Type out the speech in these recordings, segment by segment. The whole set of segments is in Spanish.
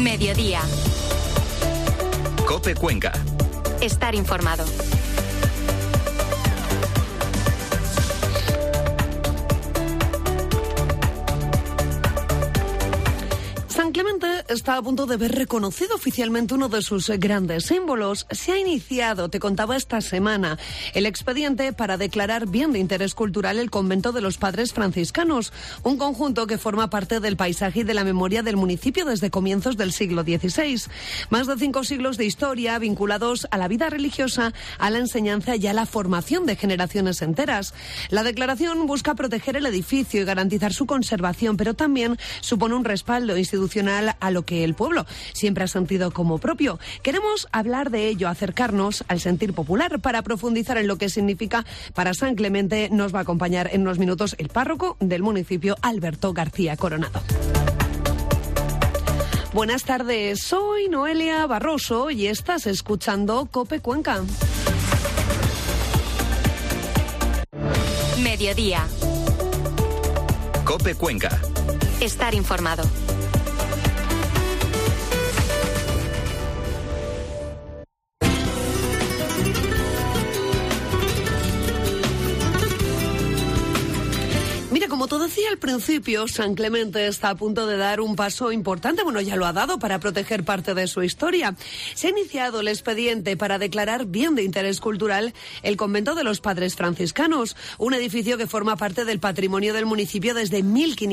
Mediodía. COPE Cuenca. Estar informado. San Clemente está a punto de ver reconocido oficialmente uno de sus grandes símbolos. Se ha iniciado, te contaba esta semana, el expediente para declarar bien de interés cultural el convento de los Padres Franciscanos, un conjunto que forma parte del paisaje y de la memoria del municipio desde comienzos del siglo XVI. Más de 5 siglos de historia vinculados a la vida religiosa, a la enseñanza y a la formación de generaciones enteras. La declaración busca proteger el edificio y garantizar su conservación, pero también supone un respaldo institucional a lo que el pueblo siempre ha sentido como propio. Queremos hablar de ello, acercarnos al sentir popular. Para profundizar en lo que significa para San Clemente, nos va a acompañar en unos minutos el párroco del municipio, Alberto García Coronado. Buenas tardes, soy Noelia Barroso y estás escuchando COPE Cuenca. Mediodía. COPE Cuenca. Estar informado. Mira, como te decía al principio, San Clemente está a punto de dar un paso importante, bueno, ya lo ha dado, para proteger parte de su historia. Se ha iniciado el expediente para declarar bien de interés cultural el convento de los Padres Franciscanos, un edificio que forma parte del patrimonio del municipio desde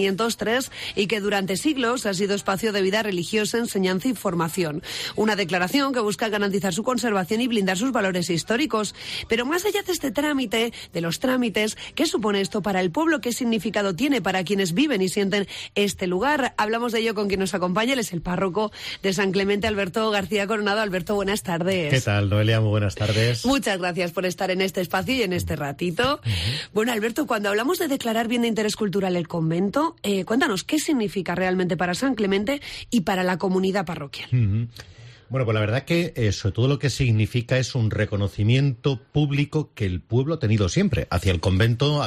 1503 y que durante siglos ha sido espacio de vida religiosa, enseñanza y formación. Una declaración que busca garantizar su conservación y blindar sus valores históricos. Pero más allá de este trámite, de los trámites, ¿qué supone esto para el pueblo? ¿Qué significado tiene para quienes viven y sienten este lugar? Hablamos de ello con quien nos acompaña. Él es el párroco de San Clemente, Alberto García Coronado. Alberto, buenas tardes. ¿Qué tal, Noelia? Muy buenas tardes. Muchas gracias por estar en este espacio y en este ratito. Bueno, Alberto, cuando hablamos de declarar bien de interés cultural el convento, cuéntanos, ¿qué significa realmente para San Clemente y para la comunidad parroquial? Bueno, pues la verdad que sobre todo lo que significa es un reconocimiento público que el pueblo ha tenido siempre hacia el convento.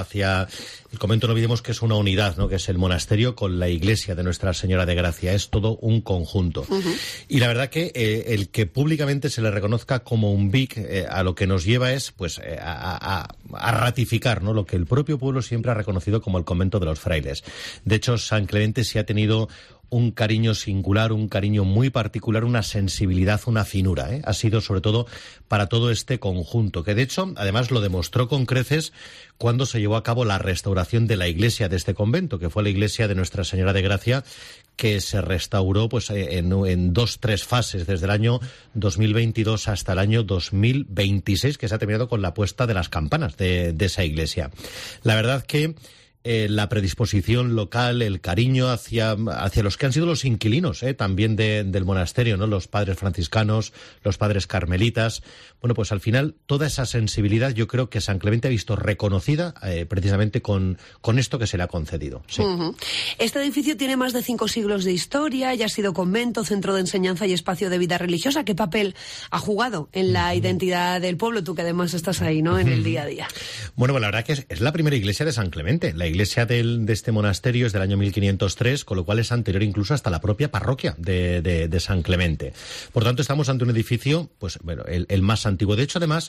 El convento, no olvidemos que es una unidad, ¿no? Que es el monasterio con la iglesia de Nuestra Señora de Gracia. Es todo un conjunto. Y la verdad que el que públicamente se le reconozca como un BIC a lo que nos lleva es pues a ratificar, ¿no? Lo que el propio pueblo siempre ha reconocido como el convento de los frailes. De hecho, San Clemente sí ha tenido un cariño singular, un cariño muy particular, una sensibilidad, una finura, ¿eh? Ha sido sobre todo para todo este conjunto, que de hecho, además lo demostró con creces cuando se llevó a cabo la restauración de la iglesia de este convento, que fue la iglesia de Nuestra Señora de Gracia, que se restauró pues en 2-3 fases, desde el año 2022 hasta el año 2026, que se ha terminado con la puesta de las campanas de esa iglesia. La verdad que la predisposición local, el cariño hacia los que han sido los inquilinos también del monasterio, ¿no? Los padres franciscanos, los padres carmelitas. Bueno, pues al final toda esa sensibilidad yo creo que San Clemente ha visto reconocida precisamente con esto que se le ha concedido. Sí. Este edificio tiene más de 5 siglos de historia, ya ha sido convento, centro de enseñanza y espacio de vida religiosa. ¿Qué papel ha jugado en la identidad del pueblo? Tú que además estás ahí, ¿no? En el día a día. Bueno, pues la verdad que es la primera iglesia de San Clemente. La iglesia de este monasterio es del año 1503, con lo cual es anterior incluso hasta la propia parroquia de San Clemente. Por tanto, estamos ante un edificio, pues bueno, el más antiguo. De hecho, además,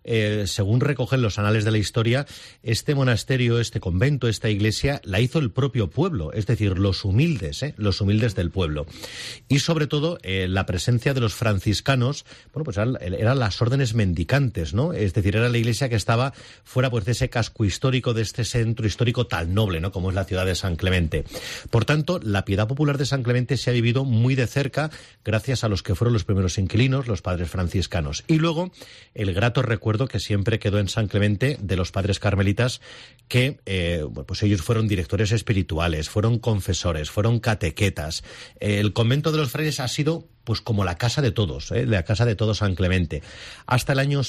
según recogen los anales de la historia, este monasterio, este convento, esta iglesia, la hizo el propio pueblo, es decir, los humildes del pueblo. Y sobre todo, la presencia de los franciscanos, bueno, pues eran las órdenes mendicantes, ¿no? Es decir, era la iglesia que estaba fuera pues de ese casco histórico, de este centro histórico tan noble, ¿no? Como es la ciudad de San Clemente. Por tanto, la piedad popular de San Clemente se ha vivido muy de cerca gracias a los que fueron los primeros inquilinos, los padres franciscanos. Y luego, el grato recuerdo que siempre quedó en San Clemente de los padres carmelitas, que pues ellos fueron directores espirituales, fueron confesores, fueron catequetas. El convento de los frailes ha sido pues como la casa de todos, la casa de todo San Clemente, hasta el año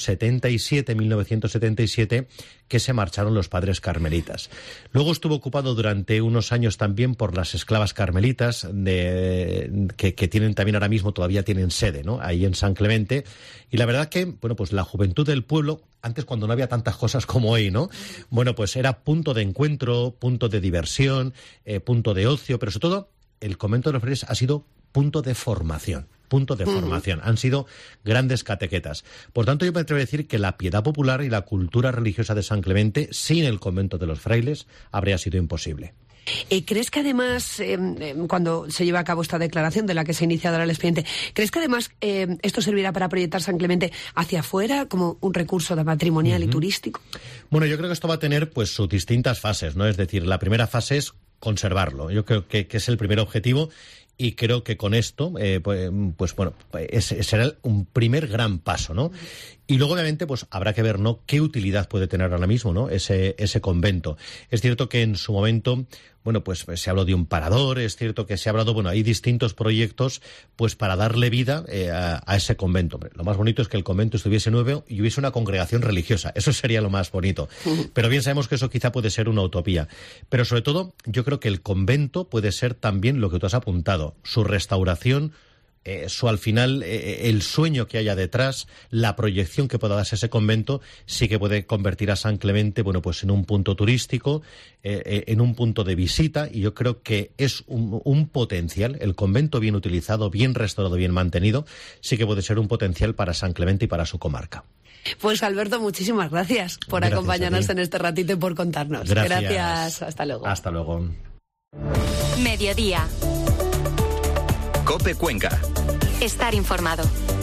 1977, que se marcharon los padres carmelitas. Luego estuvo ocupado durante unos años también por las esclavas carmelitas, que tienen también ahora mismo, todavía tienen sede, ¿no? Ahí en San Clemente. Y la verdad que, bueno, pues la juventud del pueblo, antes cuando no había tantas cosas como hoy, ¿no? Bueno, pues era punto de encuentro, punto de diversión, punto de ocio, pero sobre todo el convento de los frailes ha sido punto de formación. Han sido grandes catequetas. Por tanto, yo me atrevo a decir que la piedad popular y la cultura religiosa de San Clemente, sin el convento de los frailes, habría sido imposible. ¿Crees que además, cuando se lleva a cabo esta declaración de la que se ha iniciado ahora el expediente, ¿crees que además esto servirá para proyectar San Clemente hacia afuera como un recurso de matrimonial y turístico? Bueno, yo creo que esto va a tener pues sus distintas fases, ¿no? Es decir, la primera fase es conservarlo. Yo creo que es el primer objetivo. Y creo que con esto, será un primer gran paso, ¿no? Y luego, obviamente, pues habrá que ver, ¿no?, qué utilidad puede tener ahora mismo, ¿no?, ese convento. Es cierto que en su momento, bueno, pues se habló de un parador, es cierto que se ha hablado, bueno, hay distintos proyectos, pues para darle vida a ese convento. Lo más bonito es que el convento estuviese nuevo y hubiese una congregación religiosa. Eso sería lo más bonito. Pero bien sabemos que eso quizá puede ser una utopía. Pero sobre todo, yo creo que el convento puede ser también lo que tú has apuntado, su restauración, al final, el sueño que haya detrás, la proyección que pueda darse ese convento, sí que puede convertir a San Clemente, bueno, pues en un punto turístico, en un punto de visita, y yo creo que es un potencial, el convento bien utilizado, bien restaurado, bien mantenido, sí que puede ser un potencial para San Clemente y para su comarca. Pues Alberto, muchísimas gracias por acompañarnos en este ratito y por contarnos. Gracias. Hasta luego. Hasta luego. Mediodía. COPE Cuenca. Estar informado.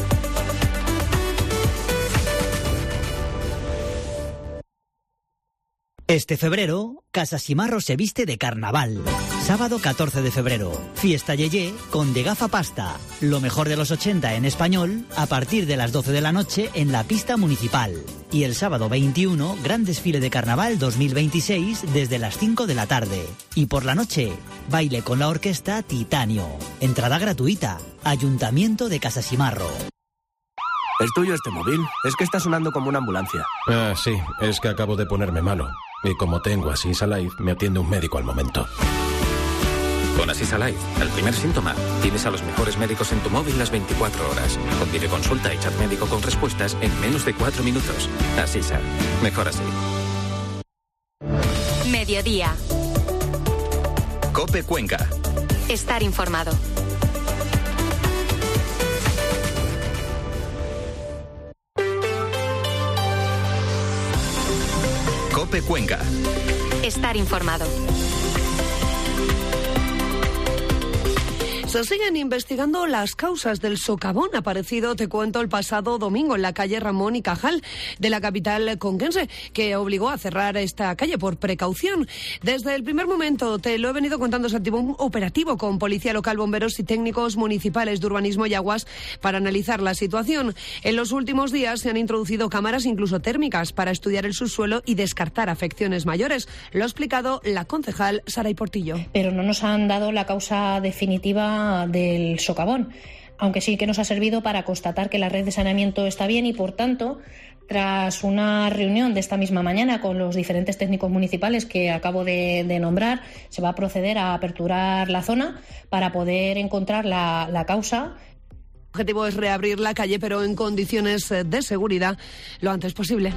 Este febrero, Casa Simarro se viste de carnaval. Sábado 14 de febrero, fiesta Yeye con De Gafa Pasta. Lo mejor de los 80 en español, a partir de las 12 de la noche en la pista municipal. Y el sábado 21, gran desfile de carnaval 2026 desde las 5 de la tarde. Y por la noche, baile con la orquesta Titanio. Entrada gratuita. Ayuntamiento de Casa Simarro. ¿Es tuyo este móvil? Es que está sonando como una ambulancia. Ah, sí, es que acabo de ponerme malo. Y como tengo Assisa Life, me atiende un médico al momento. Con Assisa Life, al primer síntoma, tienes a los mejores médicos en tu móvil las 24 horas. Con videoconsulta y chat médico con respuestas en menos de 4 minutos. Assisa, mejor así. Mediodía. COPE Cuenca. Estar informado. COPE Cuenca. Estar informado. Se siguen investigando las causas del socavón aparecido, te cuento, el pasado domingo en la calle Ramón y Cajal de la capital conquense, que obligó a cerrar esta calle por precaución. Desde el primer momento, te lo he venido contando, se activó un operativo con policía local, bomberos y técnicos municipales de urbanismo y aguas para analizar la situación. En los últimos días se han introducido cámaras incluso térmicas para estudiar el subsuelo y descartar afecciones mayores. Lo ha explicado la concejal Saray Portillo. Pero no nos han dado la causa definitiva del socavón, aunque sí que nos ha servido para constatar que la red de saneamiento está bien y, por tanto, tras una reunión de esta misma mañana con los diferentes técnicos municipales que acabo de nombrar, se va a proceder a aperturar la zona para poder encontrar la causa. El objetivo es reabrir la calle, pero en condiciones de seguridad lo antes posible.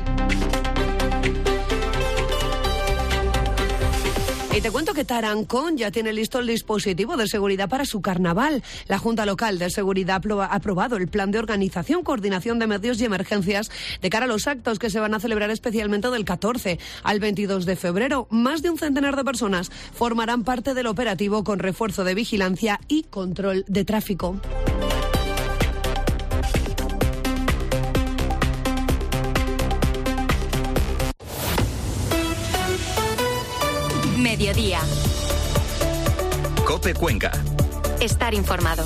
Y te cuento que Tarancón ya tiene listo el dispositivo de seguridad para su carnaval. La Junta Local de Seguridad ha aprobado el plan de organización, coordinación de medios y emergencias de cara a los actos que se van a celebrar especialmente del 14 al 22 de febrero. Más de un centenar de personas formarán parte del operativo con refuerzo de vigilancia y control de tráfico. Mediodía. COPE Cuenca. Estar informado.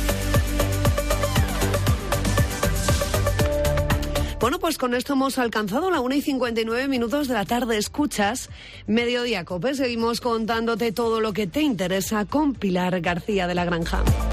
Bueno, pues con esto hemos alcanzado la 1:59 de la tarde. Escuchas Mediodía COPE. Seguimos contándote todo lo que te interesa con Pilar García de la Granja.